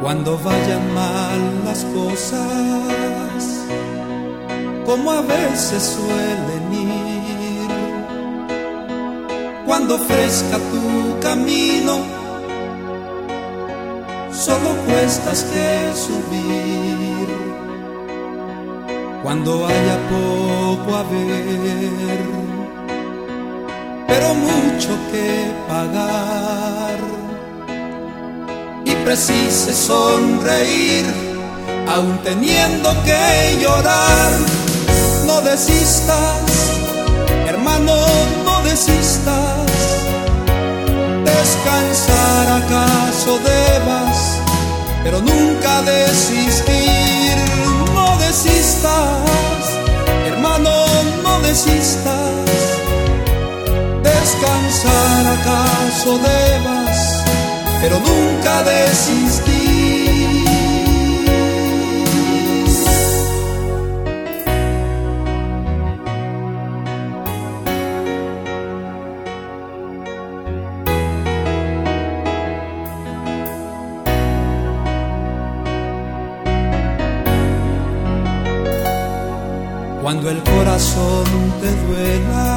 Cuando vayan mal las cosas, como a veces suelen ir, cuando ofrezca tu camino, solo cuestas que subir, cuando haya poco a ver, pero mucho que pagar, y precise sonreír, aún teniendo que llorar. No desistas, hermano, no desistas. Descansar acaso debas, pero nunca desistir. No desistas, hermano, no desistas. Descansar acaso debas, pero nunca desistir. Cuando el corazón te duela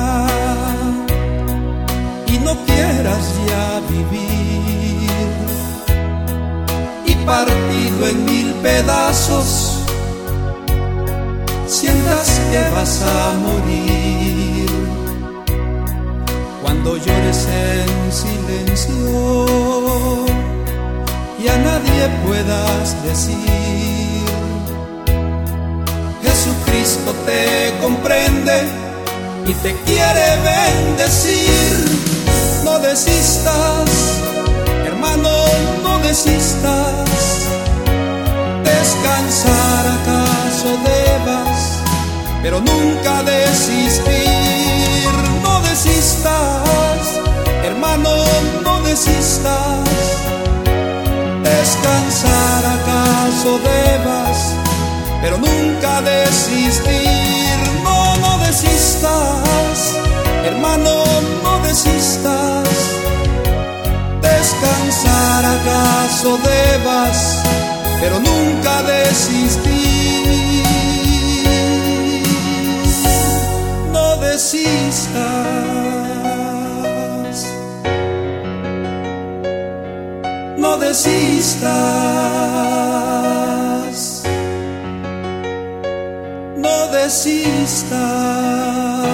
y no quieras ya vivir, y partido en 1000 pedazos sientas que vas a morir, cuando llores en silencio y a nadie puedas decir, Jesucristo te comprende y te quiere bendecir. No desistas, hermano, no desistas. Descansar acaso debas, pero nunca desistir. No desistas, hermano, no desistas. Descansar acaso debas, pero nunca desistir. No, no desistas, hermano, no desistas. Descansar acaso debas, pero nunca desistir. No desistas, no desistas. No desistas.